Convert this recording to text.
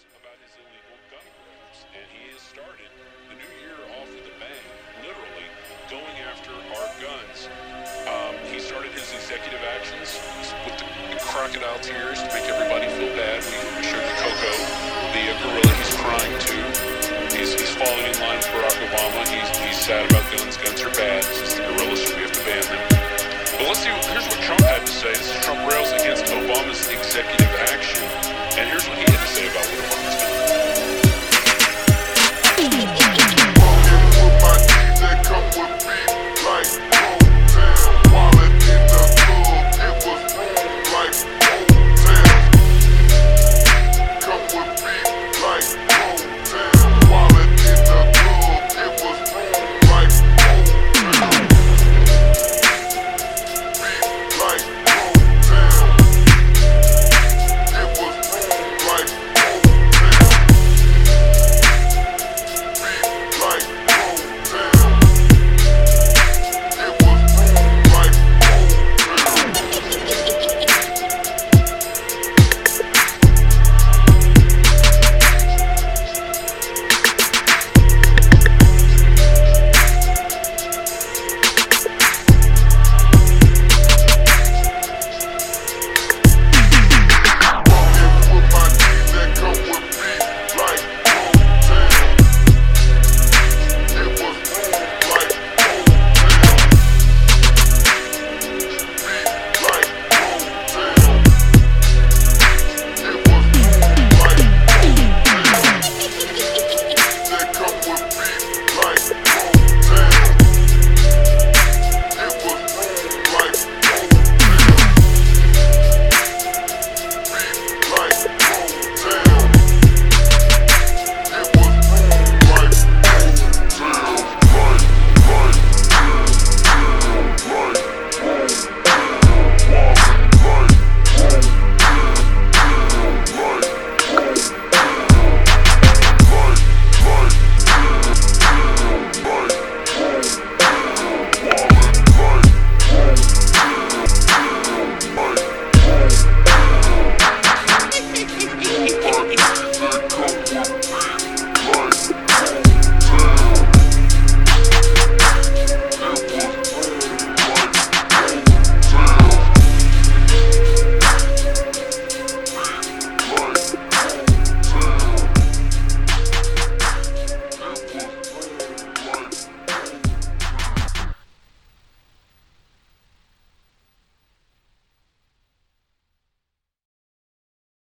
about his illegal gun grabs, and he has started the new year off with a bang, literally going after our guns. He started his executive actions with the crocodile tears to make everybody feel bad. We showed you Coco, the gorilla he's crying to. He's falling in line with Barack Obama. He's sad about guns. Guns are bad. This is the gorilla, so we have to ban them. But let's see. Here's what Trump had to say. This is Trump rails against Obama's executive action.